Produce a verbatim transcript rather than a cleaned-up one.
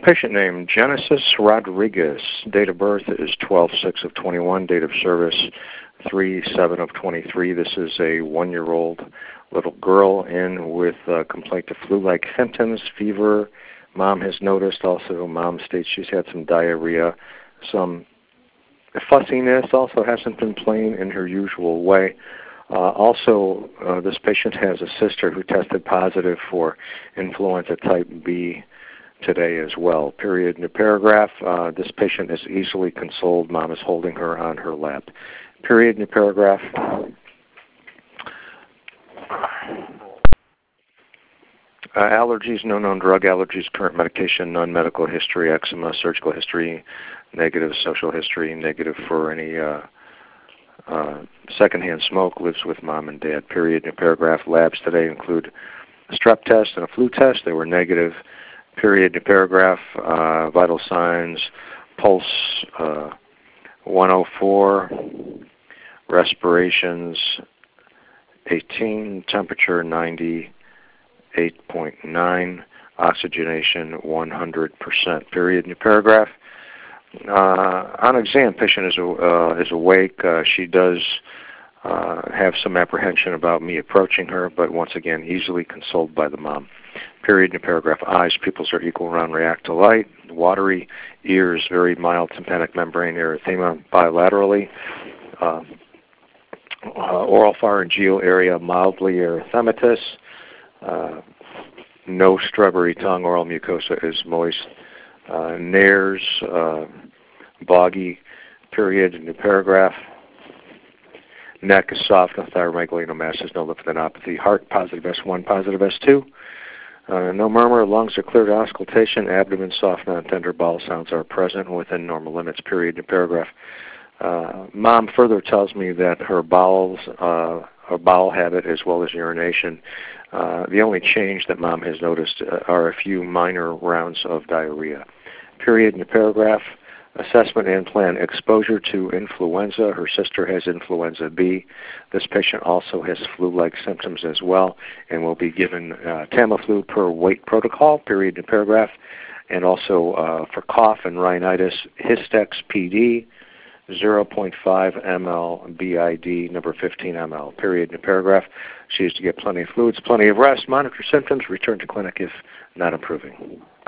Patient name, Genesis Rodriguez. Date of birth is twelve six of twenty-one. Date of service, three seven of twenty-three. This is a one-year-old little girl in with uh, complaint of flu-like symptoms, fever. Mom has noticed also, mom states she's had some diarrhea, some fussiness, also hasn't been playing in her usual way. Uh, also, uh, this patient has a sister who tested positive for influenza type B today as well. Period. New paragraph. Uh, this patient is easily consoled. Mom is holding her on her lap. Period. New paragraph. Uh, allergies, no known drug allergies, current medication, none. Medical history, eczema, surgical history, negative. Social history, negative for any uh, uh, secondhand smoke. Lives with mom and dad. Period. New paragraph. Labs today include a strep test and a flu test. They were negative. Period. New paragraph. Uh, vital signs, pulse uh, one oh four, respirations eighteen, temperature ninety-eight point nine, oxygenation one hundred percent. Period. New paragraph. Uh, on exam, patient is, uh, is awake. Uh, she does uh, have some apprehension about me approaching her, but once again, easily consoled by the mom. Period. New paragraph. Eyes, pupils are equal, round, react to light. Watery. Ears, very mild tympanic membrane erythema bilaterally. Uh, uh, oral pharyngeal area, mildly erythematous. Uh, no strawberry tongue. Oral mucosa is moist. Uh, nares, uh, boggy. Period. New paragraph. Neck is soft, no thyromegalinomasses, no lymphadenopathy. Heart, positive S one, positive S two. Uh, no murmur, lungs are clear to auscultation, abdomen soft, non-tender, bowel sounds are present within normal limits. Period. New paragraph. Uh, mom further tells me that her bowels, uh, her bowel habit as well as urination, uh, the only change that mom has noticed uh, are a few minor rounds of diarrhea. Period. New paragraph. Assessment and plan. Exposure to influenza. Her sister has influenza B. This patient also has flu-like symptoms as well and will be given uh, Tamiflu per weight protocol. Period. New paragraph. And also uh, for cough and rhinitis, Histex P D, zero point five milliliters B I D, number fifteen milliliters. Period. New paragraph. She is to get plenty of fluids, plenty of rest, monitor symptoms, return to clinic if not improving.